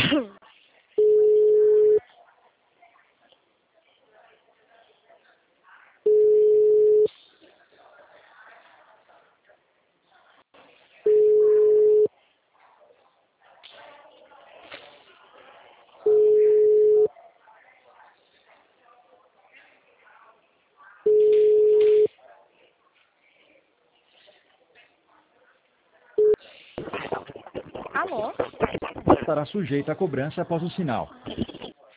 Alô? Estará sujeita a cobrança após o sinal.